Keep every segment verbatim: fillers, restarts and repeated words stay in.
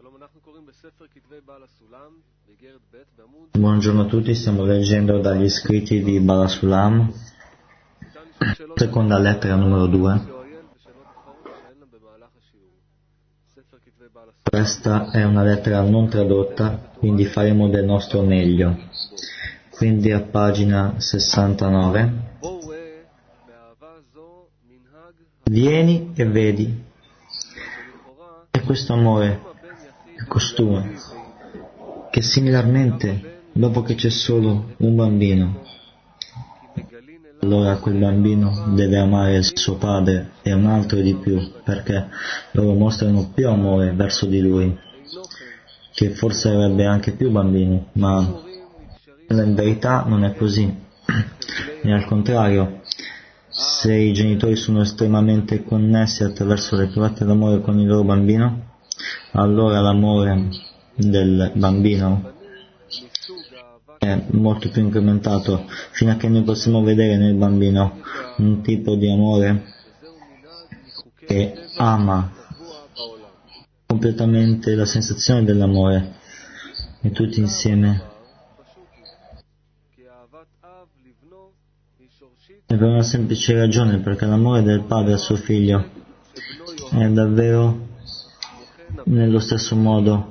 Buongiorno a tutti, stiamo leggendo dagli scritti di Bala Sulam, seconda lettera numero due. Questa è una lettera non tradotta, quindi faremo del nostro meglio. Quindi a pagina sessantanove. Vieni e vedi. E questo amore, il costume, che similarmente, dopo che c'è solo un bambino, allora quel bambino deve amare il suo padre e un altro di più, perché loro mostrano più amore verso di lui, che forse avrebbe anche più bambini, ma in verità non è così. E al contrario, se i genitori sono estremamente connessi attraverso le provate d'amore con il loro bambino, allora l'amore del bambino è molto più incrementato, fino a che noi possiamo vedere nel bambino un tipo di amore che ama completamente la sensazione dell'amore, e tutti insieme. E per una semplice ragione, perché l'amore del padre al suo figlio è davvero nello stesso modo.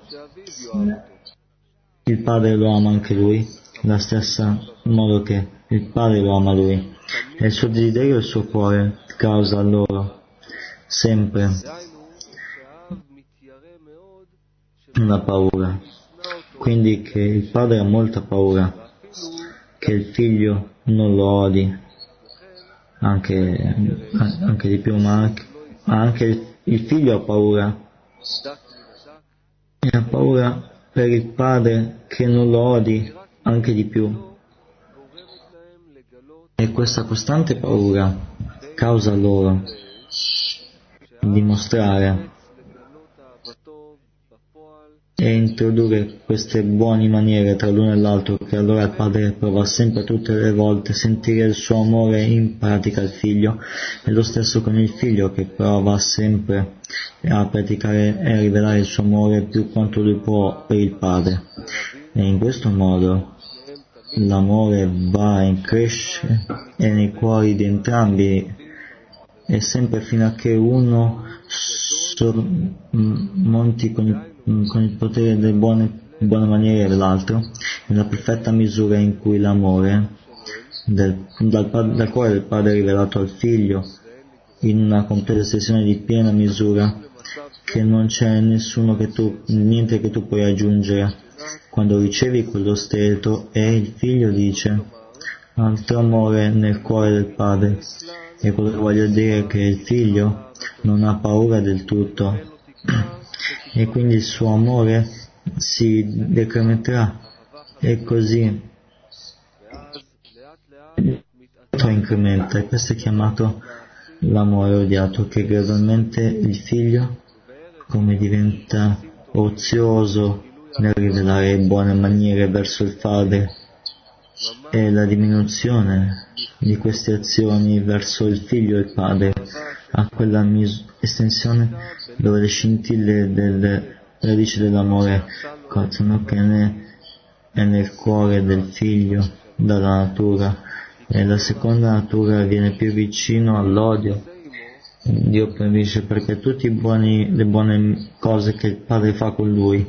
Il padre lo ama anche lui, la stessa modo che il padre lo ama lui. E il suo desiderio e il suo cuore causa loro sempre una paura. Quindi che il padre ha molta paura, che il figlio non lo odi, anche, anche di più, ma anche, anche il, il figlio ha paura. E ha paura per il padre che non lo odi anche di più. E questa costante paura causa loro di mostrare e introdurre queste buone maniere tra l'uno e l'altro, che allora il padre prova sempre tutte le volte a sentire il suo amore in pratica al figlio, e lo stesso con il figlio, che prova sempre a praticare e a rivelare il suo amore più quanto lui può per il padre. E in questo modo l'amore va in crescere e nei cuori di entrambi, e sempre fino a che uno sormonti con il con il potere delle buone, buone maniere dell'altro, nella perfetta misura in cui l'amore del, dal, dal cuore del padre è rivelato al figlio in una completa espressione di piena misura, che non c'è nessuno che tu, niente che tu puoi aggiungere. Quando ricevi quello stato, e il figlio dice altro amore nel cuore del padre, e quello che voglio dire è che il figlio non ha paura del tutto, e quindi il suo amore si decrementerà, e così incrementa. E questo è chiamato l'amore odiato, che gradualmente il figlio, come diventa ozioso nel rivelare buone maniere verso il padre, e la diminuzione di queste azioni verso il figlio e il padre a quella mis- estensione dove le scintille delle radici dell'amore cozzano, che ne è nel cuore del figlio dalla natura, e la seconda natura viene più vicino all'odio. Dio proibisce, perché tutte le buone cose che il padre fa con lui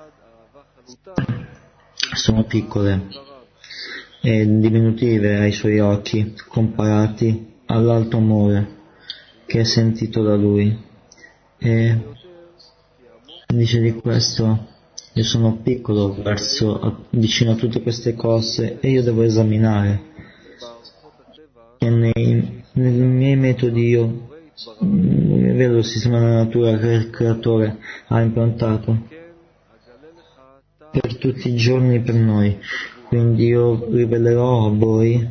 sono piccole e diminutive ai suoi occhi, comparati all'alto amore che è sentito da lui. E dice di questo: io sono piccolo verso, vicino a tutte queste cose, e io devo esaminare, e nei, nei miei metodi io vedo il sistema della natura che il creatore ha improntato per tutti i giorni per noi. Quindi io rivelerò a voi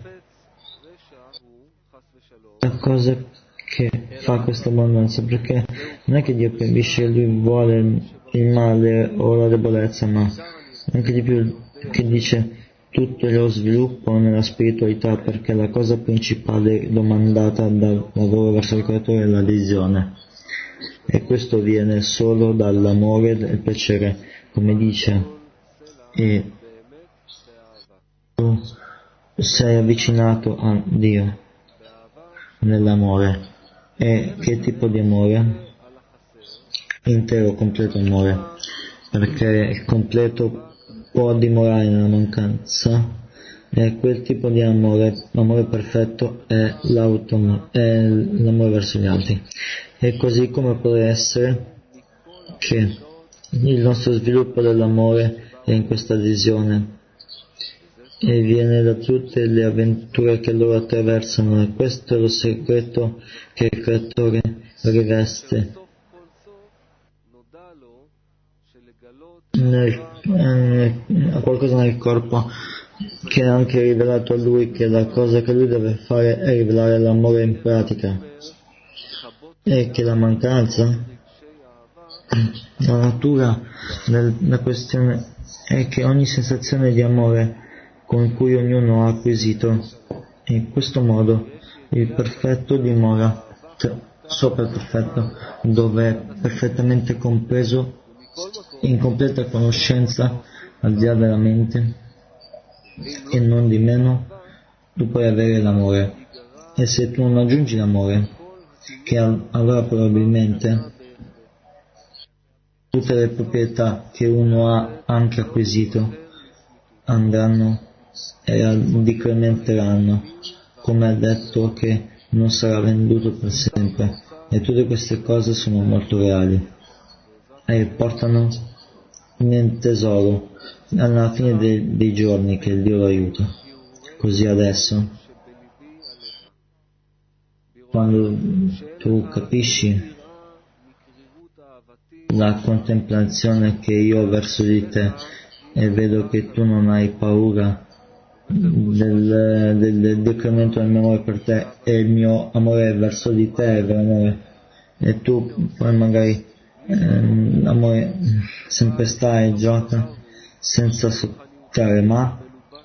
la cosa che fa questa abbondanza, perché non è che Dio proibisce, lui vuole il male o la debolezza, ma anche di più, che dice tutto lo sviluppo nella spiritualità, perché la cosa principale domandata dal lavoro verso il creatore è l'adesione. e questo viene solo dall'amore e il piacere, come dice, e tu sei avvicinato a Dio nell'amore. E che tipo di amore? Intero, completo amore, perché il completo può dimorare nella mancanza, e quel tipo di amore, l'amore perfetto, è, è l'amore verso gli altri. E così come può essere che il nostro sviluppo dell'amore è in questa visione e viene da tutte le avventure che loro attraversano, e questo è lo segreto che il creatore riveste nel, eh, qualcosa nel corpo, che ha anche rivelato a lui che la cosa che lui deve fare è rivelare l'amore in pratica, e che la mancanza, la natura della questione è che ogni sensazione di amore con cui ognuno ha acquisito, in questo modo il perfetto dimora, cioè sopra il perfetto, dove è perfettamente compreso in completa conoscenza al di là della mente, e non di meno tu puoi avere l'amore. E se tu non aggiungi l'amore, che allora probabilmente tutte le proprietà che uno ha anche acquisito andranno e decrementeranno, come ha detto che non sarà venduto per sempre, e tutte queste cose sono molto reali e portano nel tesoro alla fine dei, dei giorni, che il Dio lo aiuta. Così adesso, quando tu capisci la contemplazione che io ho verso di te e vedo che tu non hai paura del, del, del decremento del mio amore per te, e il mio amore verso di te è vero amore, e tu poi magari ehm, amore sempre stai e gioca senza sopportare, ma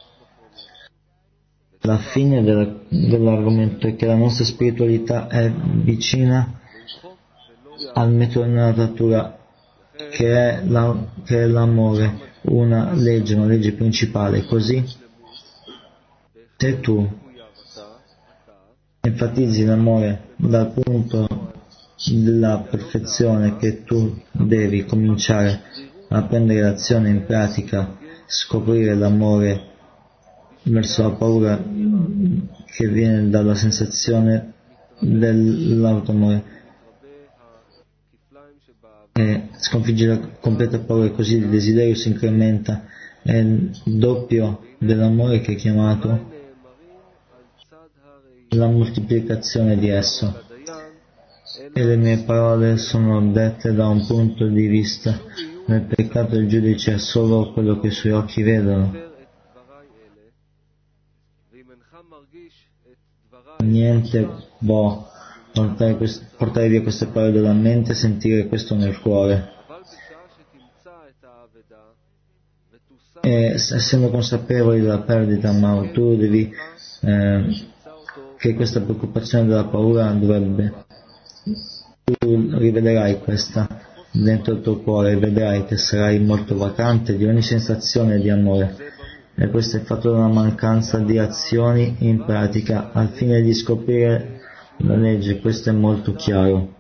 la fine del, dell'argomento è che la nostra spiritualità è vicina al metodo della natura, che è, la, che è l'amore, una legge, una legge principale. Così se tu enfatizzi l'amore dal punto della perfezione, che tu devi cominciare a prendere l'azione in pratica, scoprire l'amore verso la paura che viene dalla sensazione dell'automore, e sconfiggere la completa paura, e così il desiderio si incrementa, è il doppio dell'amore che è chiamato la moltiplicazione di esso. E le mie parole sono dette da un punto di vista nel peccato il giudice è solo quello che i suoi occhi vedono. Niente può portare, quest- portare via queste parole dalla mente e sentire questo nel cuore. E essendo consapevoli della perdita, ma tu devi eh, che questa preoccupazione della paura dovrebbe, tu rivederai questa dentro il tuo cuore e vedrai che sarai molto vacante di ogni sensazione di amore, e questo è fatto da una mancanza di azioni in pratica al fine di scoprire la legge. Questo è molto chiaro,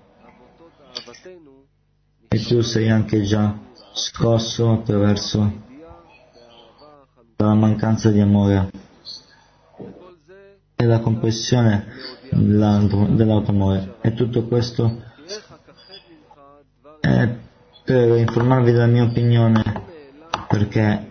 e tu sei anche già scosso attraverso la mancanza di amore e la compressione dell'automore, e tutto questo è per informarvi della mia opinione, perché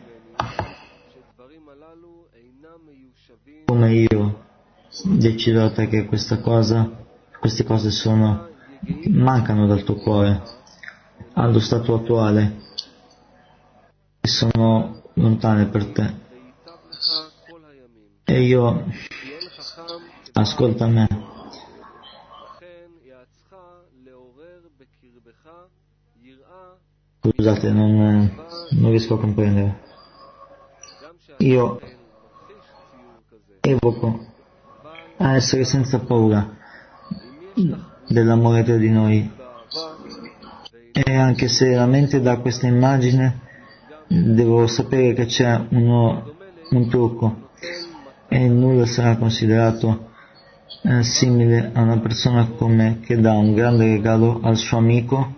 come io decido da te che questa cosa, queste cose sono, mancano dal tuo cuore allo stato attuale e sono lontane per te, e io, ascolta me, scusate, non, non riesco a comprendere. Io evoco a essere senza paura dell'amore tra di noi, E anche se la mente dà questa immagine, devo sapere che c'è uno, un trucco e nulla sarà considerato eh, simile a una persona come che dà un grande regalo al suo amico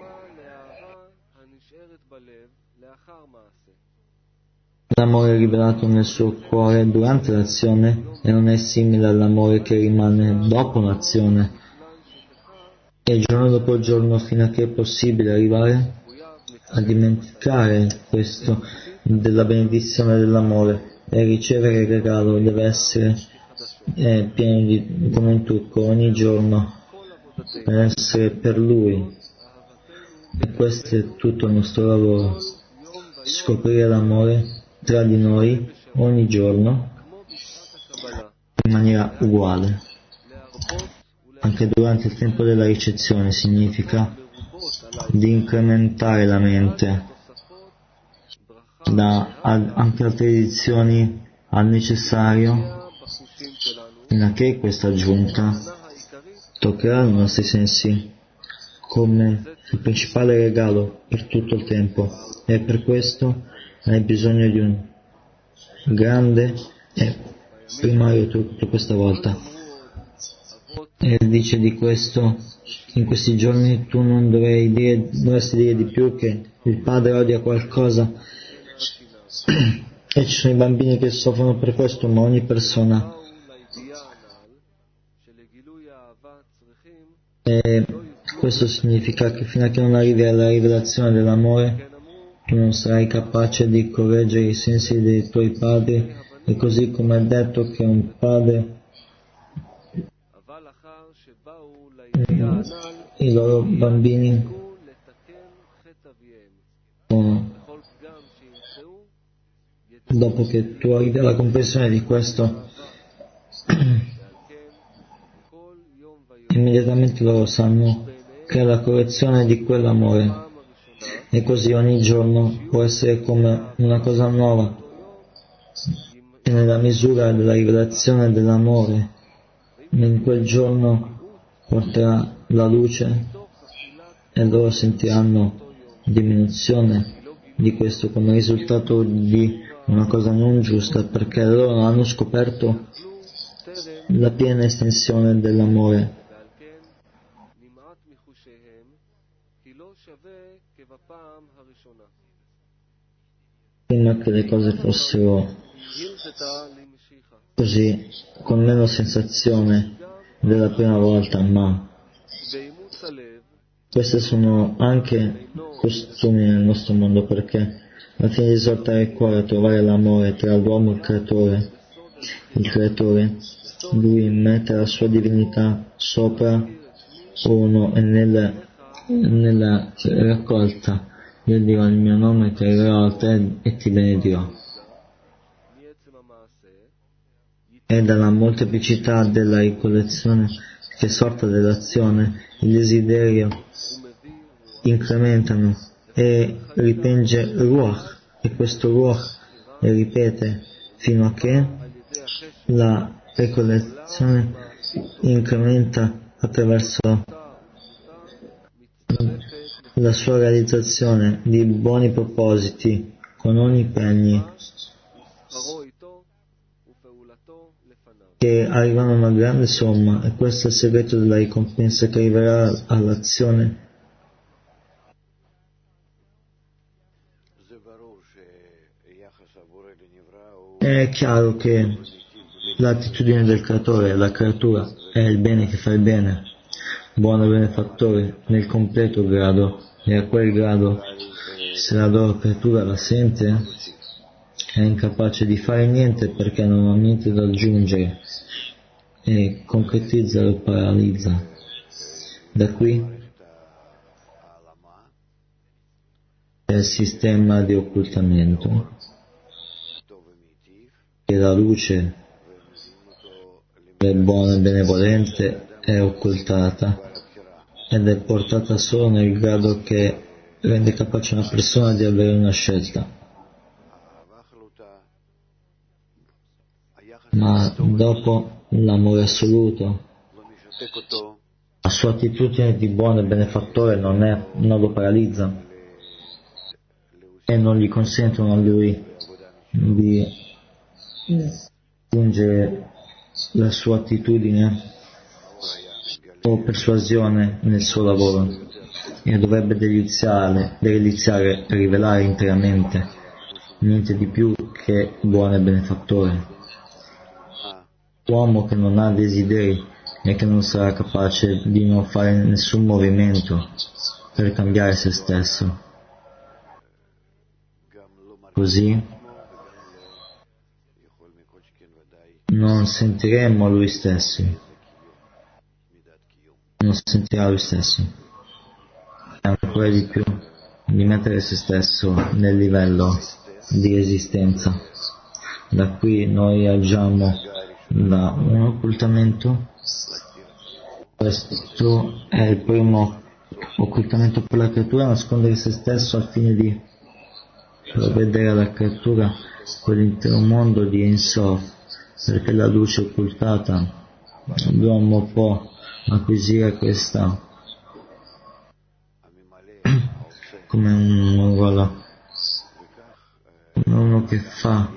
l'amore rivelato nel suo cuore durante l'azione e non è simile all'amore che rimane dopo l'azione e giorno dopo giorno fino a che è possibile arrivare a dimenticare questo della benedizione dell'amore e ricevere il regalo deve essere eh, pieno di, come un trucco ogni giorno per essere per lui e questo è tutto il nostro lavoro, scoprire l'amore tra di noi ogni giorno in maniera uguale. Anche durante il tempo della ricezione significa di incrementare la mente da ad, anche altre edizioni al necessario fino a che questa aggiunta toccherà i nostri sensi come il principale regalo per tutto il tempo e per questo hai bisogno di un grande e primario trucco questa volta. E dice di questo in questi giorni tu non dovrei dire, dovresti dire di più che il padre odia qualcosa e ci sono i bambini che soffrono per questo, ma ogni persona e questo significa che fino a che non arrivi alla rivelazione dell'amore tu non sarai capace di correggere i sensi dei tuoi padri e così come è detto che un padre i loro bambini dopo che tu arrivi alla comprensione di questo immediatamente loro sanno che è la correzione di quell'amore e così ogni giorno può essere come una cosa nuova e nella misura della rivelazione dell'amore in quel giorno porterà la luce e loro sentiranno diminuzione di questo come risultato di una cosa non giusta perché loro non hanno scoperto la piena estensione dell'amore prima che le cose fossero così con meno sensazione della prima volta, ma queste sono anche costumi nel nostro mondo perché alla fine di esortare il cuore a trovare l'amore tra l'uomo e il creatore il creatore lui mette la sua divinità sopra uno e nella, nella raccolta io dirò il mio nome creerò a te e ti benedirò e dalla molteplicità della ricollezione che sorta dell'azione il desiderio incrementano e ripenge Ruach e questo Ruach ripete fino a che la ricollezione incrementa attraverso la sua realizzazione di buoni propositi con ogni impegni che arrivano a una grande somma e questo è il segreto della ricompensa che arriverà all'azione. È chiaro che l'attitudine del creatore alla creatura è il bene che fa il bene, buono benefattore nel completo grado e a quel grado se la loro creatura la sente è incapace di fare niente perché non ha niente da aggiungere e concretizza lo paralizza. Da qui è il sistema di occultamento che la luce del buono e benevolente è occultata ed è portata solo nel grado che rende capace una persona di avere una scelta. Ma dopo l'amore assoluto La sua attitudine di buono e benefattore non, è, non lo paralizza e non gli consentono a lui di spingere la sua attitudine o persuasione nel suo lavoro e dovrebbe deliziare, deliziare e rivelare interamente niente di più che buono e benefattore. Uomo che non ha desideri e che non sarà capace di non fare nessun movimento per cambiare se stesso. Così non sentiremo lui stesso, non sentirà lui stesso, e ancora di più di mettere se stesso nel livello di esistenza. Da qui noi agiamo da un occultamento. Questo è il primo occultamento per la creatura, nascondere se stesso al fine di provvedere alla creatura quell'intero mondo di Ein Sof, perché la luce occultata l'uomo può acquisire questa come un ruolo, come uno che fa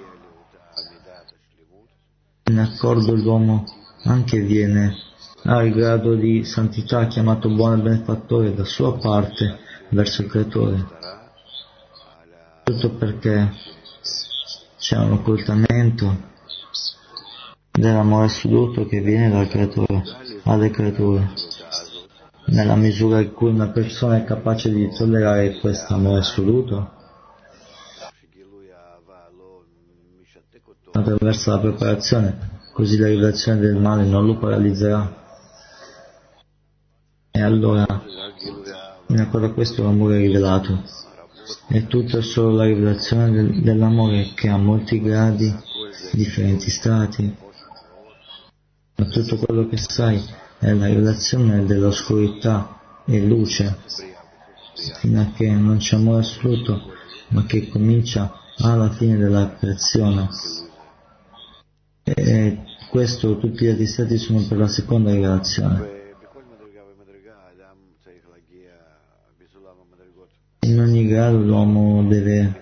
in accordo. L'uomo anche viene al grado di santità chiamato buono e benefattore da sua parte verso il creatore, tutto perché c'è un occultamento dell'amore assoluto che viene dal creatore alle creature. Nella misura in cui una persona è capace di tollerare questo amore assoluto, attraverso la preparazione, così la rivelazione del male non lo paralizzerà. E allora, in accordo a questo, l'amore è rivelato. E tutto è solo la rivelazione del, dell'amore che ha molti gradi, differenti stati. Ma tutto quello che sai è la rivelazione dell'oscurità e luce, fino a che non c'è amore assoluto, ma che comincia alla fine della creazione. E questo, tutti gli altri stati sono per la seconda rivelazione. In ogni grado l'uomo deve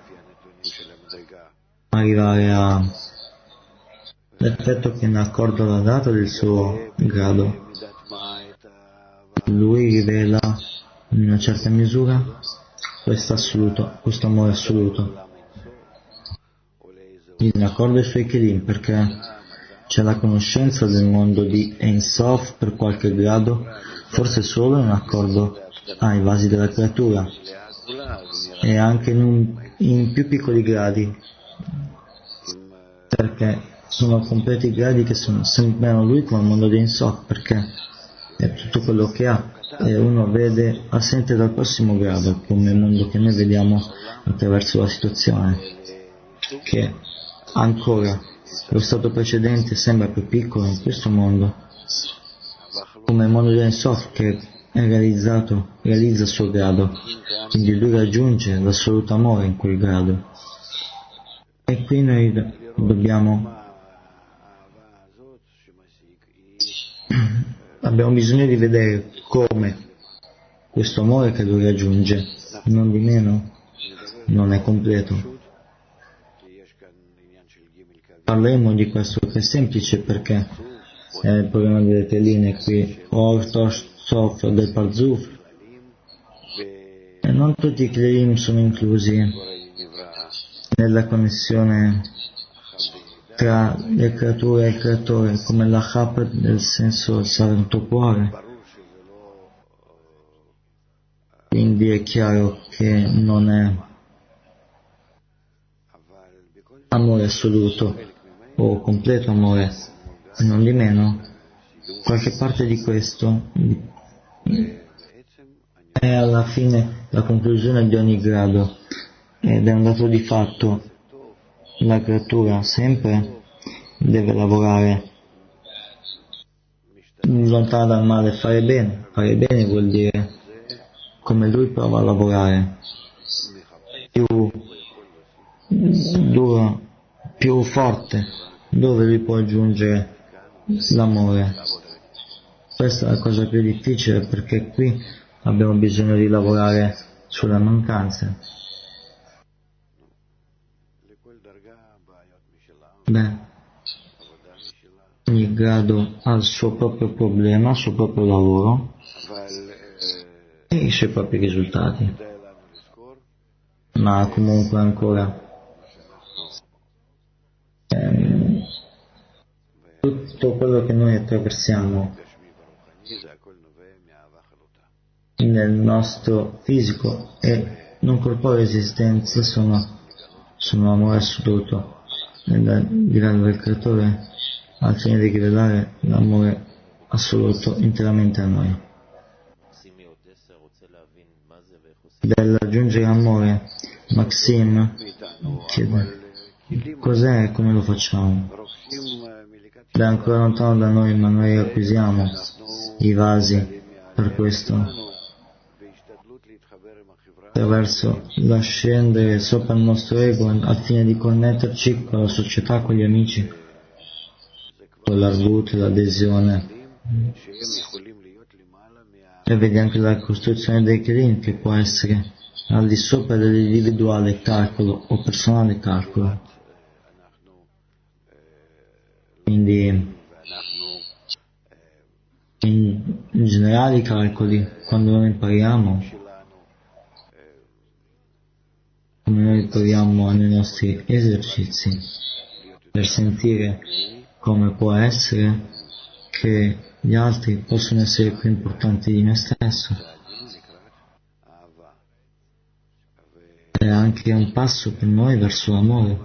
arrivare all'effetto che in accordo alla data del suo grado lui rivela in una certa misura questo assoluto, questo amore assoluto, in accordo ai suoi kelim, perché c'è la conoscenza del mondo di Ein Sof per qualche grado, forse solo in accordo ai vasi della creatura e anche in, un, in più piccoli gradi, perché sono completi gradi che sono, sembrano lui come il mondo di Ein Sof, perché è tutto quello che ha e uno vede assente dal prossimo grado, come il mondo che noi vediamo attraverso la situazione, che ancora lo stato precedente sembra più piccolo in questo mondo, come il mondo di Ein Sof che è realizzato, realizza il suo grado, quindi lui raggiunge l'assoluto amore in quel grado. E qui noi dobbiamo abbiamo bisogno di vedere come questo amore che lui raggiunge, non di meno, non è completo. Parleremo di questo che è semplice, perché è il problema delle tre linee qui, Ortos, Sof del Parzuf, e non tutti i Kleim sono inclusi nella connessione tra le creature e il creatore, come la Chapet nel senso il santo cuore. Quindi è chiaro che non è amore assoluto o completo amore, non di meno qualche parte di questo è alla fine la conclusione di ogni grado, ed è un dato di fatto. La creatura sempre deve lavorare lontana dal male, fare bene. Fare bene vuol dire come lui prova a lavorare, più duro, più forte, dove lui può aggiungere l'amore. Questa è la cosa più difficile, perché qui abbiamo bisogno di lavorare sulle mancanze. Beh, ogni grado ha il suo proprio problema, il suo proprio lavoro e i suoi propri risultati, ma comunque ancora ehm, tutto quello che noi attraversiamo nel nostro fisico e non corporeo esistenza sono, sono amore assoluto nel grado del creatore, al fine di rivelare l'amore assoluto interamente a noi. Dell'aggiungere amore, Maxim chiede cos'è e come lo facciamo. È ancora lontano da noi, ma noi acquisiamo i vasi per questo, attraverso la scendere sopra il nostro ego al fine di connetterci con la società, con gli amici, con l'argut, l'adesione. E vedi anche la costruzione dei kelim, che può essere al di sopra dell'individuale calcolo o personale calcolo. Quindi in, in generale i calcoli, quando noi impariamo, come noi proviamo nei nostri esercizi per sentire come può essere che gli altri possono essere più importanti di me stesso. È anche un passo per noi verso l'amore.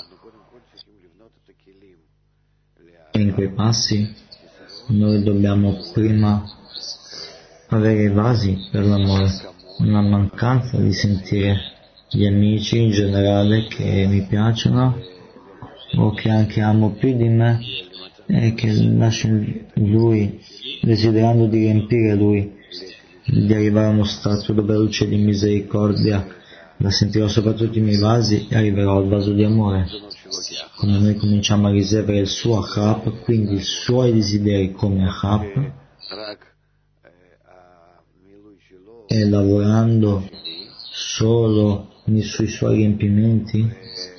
E in quei passi noi dobbiamo prima avere i vasi per l'amore, una mancanza di sentire gli amici in generale che mi piacciono o che anche amo più di me e che lascio lui, desiderando di riempire lui, di arrivare a uno stato dove la luce di misericordia la sentirò sopra tutti i miei vasi e arriverò al vaso di amore. Quando noi cominciamo a ricevere il suo Achap, quindi i suoi desideri come Achap, e lavorando solo sui suoi riempimenti,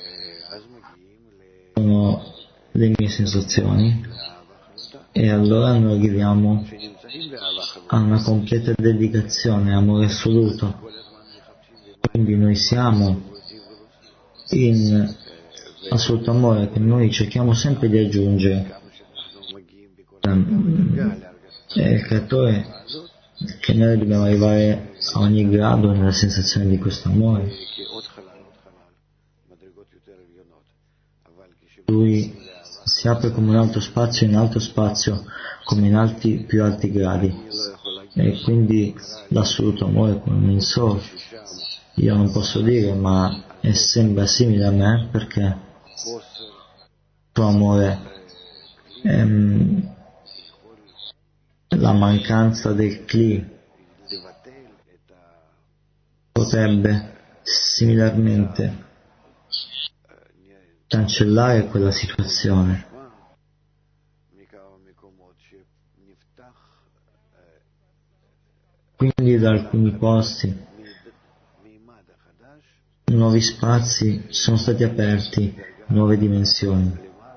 sono le mie sensazioni, e allora noi arriviamo a una completa dedicazione, amore assoluto. Quindi noi siamo in assoluto amore, che noi cerchiamo sempre di aggiungere. È il creatore che noi dobbiamo arrivare a ogni grado nella sensazione di questo amore. Lui si apre come un altro spazio in altro spazio, come in alti, più alti gradi, e quindi l'assoluto amore come un Sof. Io non posso dire, ma è, sembra simile a me, perché il suo amore è la mancanza del Kli potrebbe similarmente cancellare quella situazione. Quindi da alcuni posti nuovi spazi sono stati aperti, nuove dimensioni,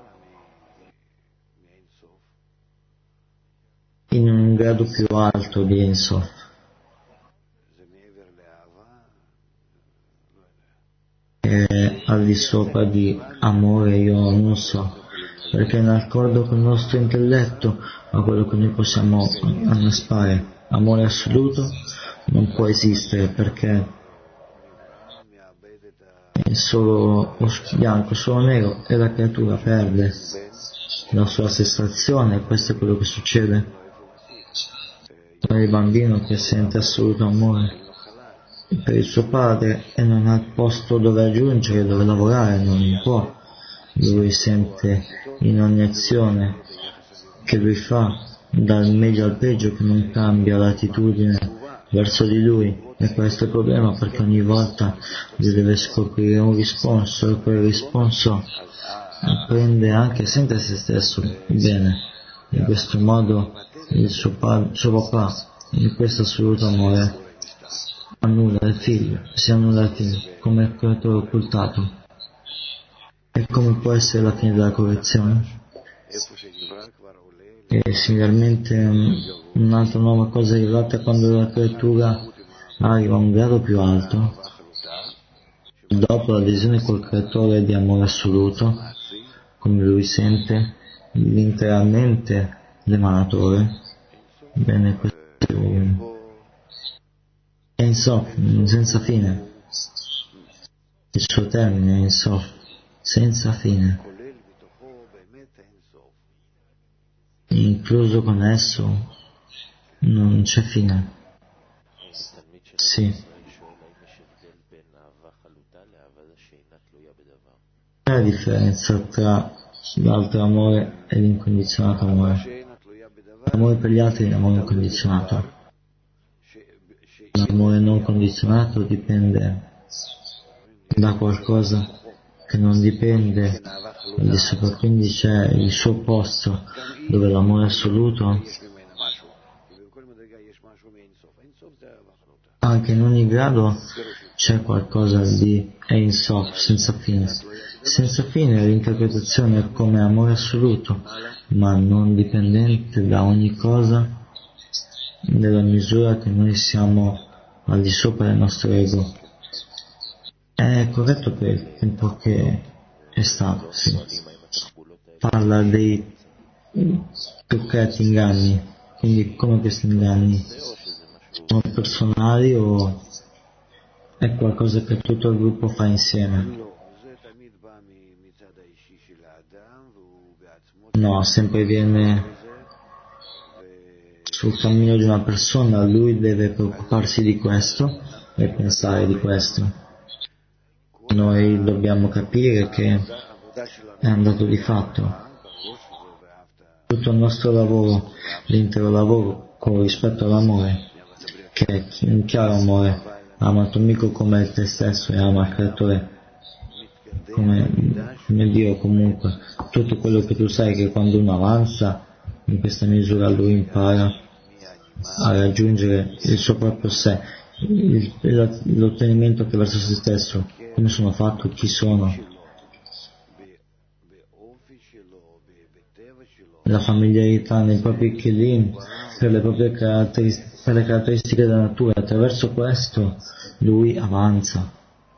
in un grado più alto di Ensof. E al di sopra di amore io non so, perché in accordo con il nostro intelletto, a quello che noi possiamo annaspare, amore assoluto non può esistere, perché è solo bianco, solo nero, e la creatura perde la sua sensazione. Questo è quello che succede per il bambino, che sente assoluto amore per il suo padre e non ha posto dove aggiungere, dove lavorare, non può. Lui sente in ogni azione che lui fa, dal meglio al peggio, che non cambia l'attitudine verso di lui, e questo è il problema, perché ogni volta lui deve scoprire un risponso, e quel risponso prende anche, sente se stesso bene, In questo modo il suo, pa- suo papà, in questo assoluto amore, annulla il figlio, si annulla il figlio come il creatore occultato. E come può essere la fine della correzione? E similarmente un'altra nuova cosa rivelata quando la creatura arriva a un grado più alto, dopo l'adesione col creatore di amore assoluto, come lui sente interamente l'emanatore, bene, questo è in Sof, senza fine, il suo termine è in Sof, senza fine, incluso con esso non c'è fine. Sì. Qual è la differenza tra l'altro amore e l'incondizionato amore? L'amore per gli altri è l'amore incondizionato. L'amore non condizionato dipende da qualcosa che non dipende di sopra, quindi c'è il suo posto dove l'amore assoluto, anche in ogni grado c'è qualcosa di Ein Sof, senza fine. Senza fine l'interpretazione è come amore assoluto, ma non dipendente da ogni cosa, nella misura che noi siamo al di sopra del nostro ego. È corretto per il tempo che è stato, sì. Parla dei toccati inganni, quindi come questi inganni sono personali o è qualcosa che tutto il gruppo fa insieme? No, sempre viene sul cammino di una persona, lui deve preoccuparsi di questo e pensare di questo. Noi dobbiamo capire che è andato di fatto. Tutto il nostro lavoro, l'intero lavoro con rispetto all'amore, che è un chiaro amore, ama il tuo amico come te stesso e ama il creatore come, come Dio. Comunque tutto quello che tu sai che quando uno avanza in questa misura lui impara a raggiungere il suo proprio sé, il, l'ottenimento che verso se stesso, come sono fatto, chi sono, la familiarità nei propri kelim, per le proprie caratteristiche, per le caratteristiche della natura. Attraverso questo lui avanza.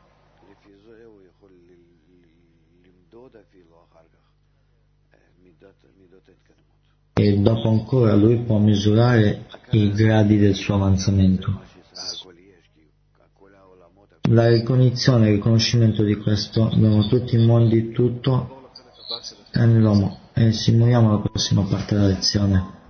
E dopo ancora lui può misurare i gradi del suo avanzamento. La ricognizione e il riconoscimento di questo abbiamo tutti i mondi, tutto è nell'uomo. E simuliamo la prossima parte della lezione.